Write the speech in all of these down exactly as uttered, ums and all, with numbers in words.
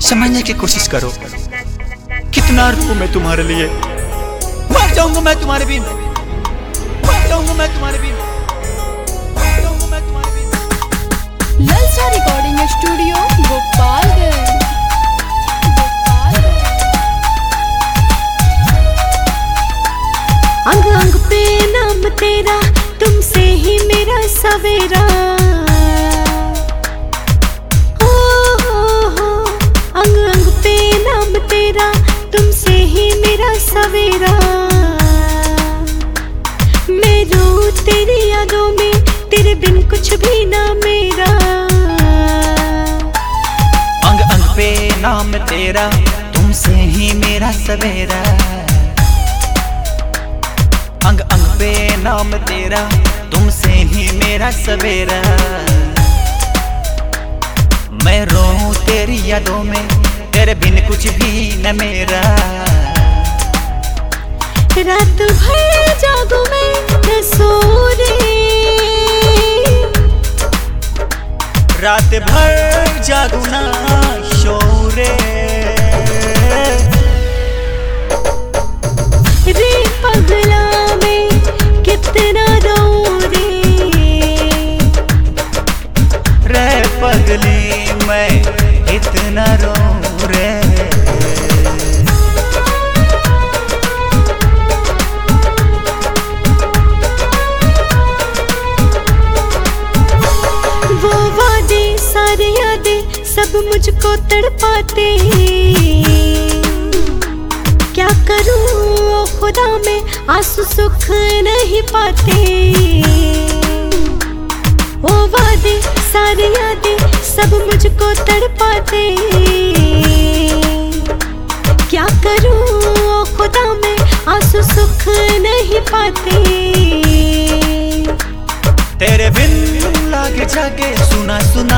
समझने की कोशिश करो। कितना रूप मैं तुम्हारे लिए, मर जाऊंगा मैं तुम्हारे बिन, मर जाऊंगा मैं तुम्हारे बिन, मर जाऊंगा मैं तुम्हारे बिन। ललचा रिकॉर्डिंग स्टूडियो गोपालगंज। अंग अंग पे नाम तेरा, तुमसे ही मेरा सवेरा। हो हो हो अंग अंग पे नाम तेरा, तुमसे ही मेरा सवेरा। मैं रो तेरी यादों में, तेरे बिन कुछ भी ना मेरा। अंग अंग पे नाम तेरा, तुमसे ही मेरा सवेरा। अंग अंग पे नाम तेरा, तुमसे ही मेरा सवेरा। मैं रोऊं तेरी यादों में, तेरे बिन कुछ भी न मेरा। रात भर जागूं मैं न सो रे, रात भर जागूं ना सो रे। रे पगला मैं कितना रो रे, रे पगली मैं इतना रो रे। वो वादे सारे यादें सब मुझको तड़पाते। क्या करूं खुदा में आंसू सुख नहीं पाते। वो वादे सारी यादें सब मुझको तड़पाते। क्या करूं खुदा में आंसू सुख नहीं पाते। तेरे बिन लागे जाके सुना सुना,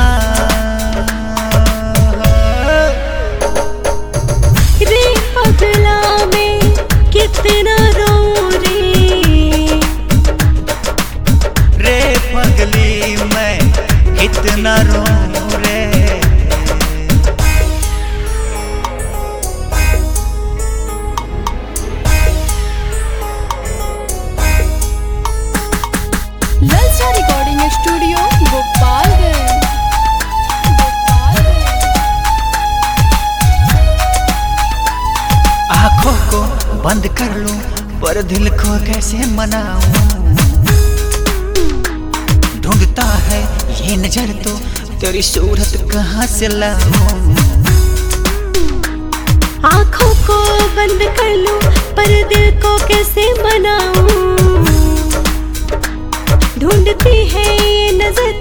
रे पगला मैं कितना रो रे, रे पगली मैं इतना रो रे। ललचा रिकॉर्डिंग स्टूडियो गोपालगंज। आँखों को बंद कर लूं पर दिल को कैसे मनाऊं। ढूंढता है ये नजर तो तेरी सूरत कहाँ से लाऊं। आँखों को बंद कर लूं पर दिल को कैसे मनाऊं। ढूंढती है ये नजर